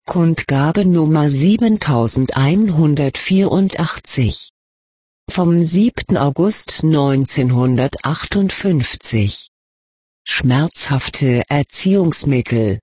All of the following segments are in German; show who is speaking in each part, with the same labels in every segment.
Speaker 1: Kundgabe Nummer 7184 vom 7. August 1958. Schmerzhafte Erziehungsmittel.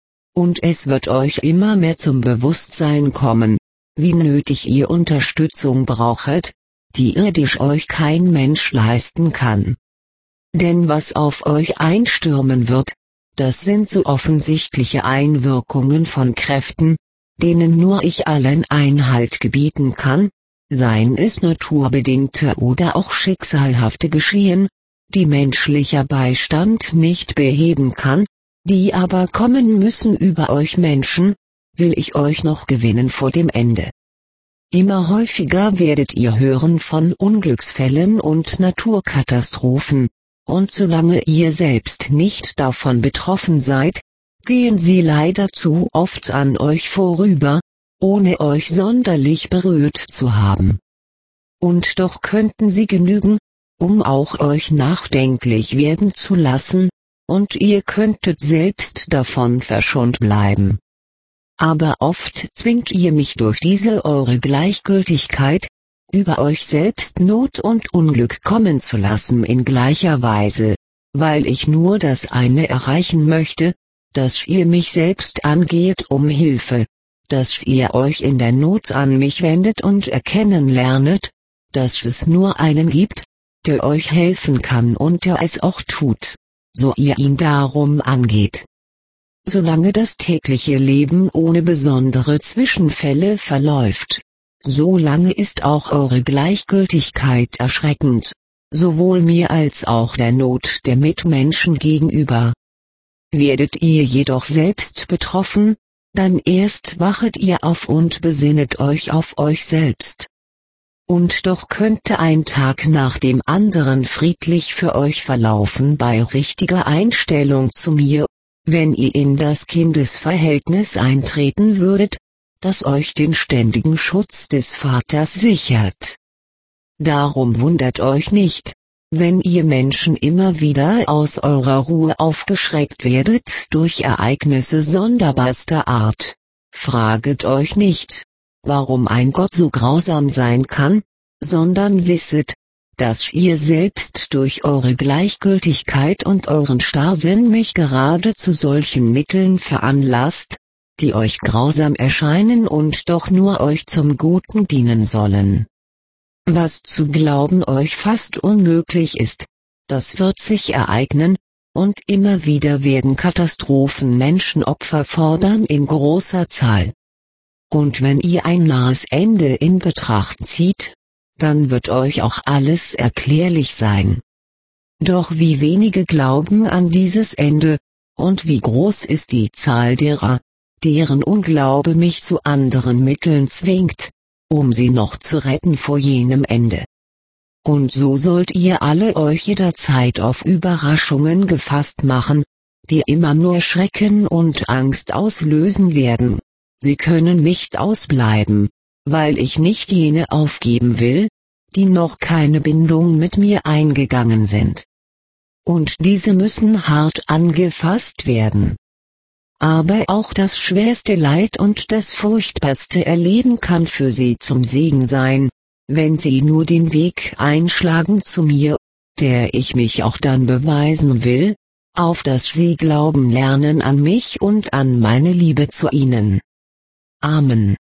Speaker 1: Und es wird euch immer mehr zum Bewusstsein kommen, wie nötig ihr Unterstützung braucht, die irdisch euch kein Mensch leisten kann. Denn was auf euch einstürmen wird, das sind so offensichtliche Einwirkungen von Kräften, denen nur ich allen Einhalt gebieten kann, seien es naturbedingte oder auch schicksalhafte Geschehen, die menschlicher Beistand nicht beheben kann, die aber kommen müssen über euch Menschen, will ich euch noch gewinnen vor dem Ende. Immer häufiger werdet ihr hören von Unglücksfällen und Naturkatastrophen, und solange ihr selbst nicht davon betroffen seid, gehen sie leider zu oft an euch vorüber, ohne euch sonderlich berührt zu haben. Und doch könnten sie genügen, um auch euch nachdenklich werden zu lassen, und ihr könntet selbst davon verschont bleiben. Aber oft zwingt ihr mich durch diese eure Gleichgültigkeit, über euch selbst Not und Unglück kommen zu lassen in gleicher Weise, weil ich nur das eine erreichen möchte, dass ihr mich selbst angeht um Hilfe, dass ihr euch in der Not an mich wendet und erkennen lernet, dass es nur einen gibt, der euch helfen kann und der es auch tut, so ihr ihn darum angeht. Solange das tägliche Leben ohne besondere Zwischenfälle verläuft, solange ist auch eure Gleichgültigkeit erschreckend, sowohl mir als auch der Not der Mitmenschen gegenüber. Werdet ihr jedoch selbst betroffen, dann erst wachet ihr auf und besinnet euch auf euch selbst. Und doch könnte ein Tag nach dem anderen friedlich für euch verlaufen bei richtiger Einstellung zu mir, wenn ihr in das Kindesverhältnis eintreten würdet, das euch den ständigen Schutz des Vaters sichert. Darum wundert euch nicht, wenn ihr Menschen immer wieder aus eurer Ruhe aufgeschreckt werdet durch Ereignisse sonderbarster Art. Fraget euch nicht, warum ein Gott so grausam sein kann, sondern wisset, dass ihr selbst durch eure Gleichgültigkeit und euren Starrsinn mich gerade zu solchen Mitteln veranlasst, die euch grausam erscheinen und doch nur euch zum Guten dienen sollen. Was zu glauben euch fast unmöglich ist, das wird sich ereignen, und immer wieder werden Katastrophen Menschenopfer fordern in großer Zahl. Und wenn ihr ein nahes Ende in Betracht zieht, dann wird euch auch alles erklärlich sein. Doch wie wenige glauben an dieses Ende, und wie groß ist die Zahl derer, deren Unglaube mich zu anderen Mitteln zwingt, um sie noch zu retten vor jenem Ende. Und so sollt ihr alle euch jederzeit auf Überraschungen gefasst machen, die immer nur Schrecken und Angst auslösen werden. Sie können nicht ausbleiben, weil ich nicht jene aufgeben will, die noch keine Bindung mit mir eingegangen sind. Und diese müssen hart angefasst werden. Aber auch das schwerste Leid und das furchtbarste Erleben kann für sie zum Segen sein, wenn sie nur den Weg einschlagen zu mir, der ich mich auch dann beweisen will, auf dass sie glauben lernen an mich und an meine Liebe zu ihnen. Amen.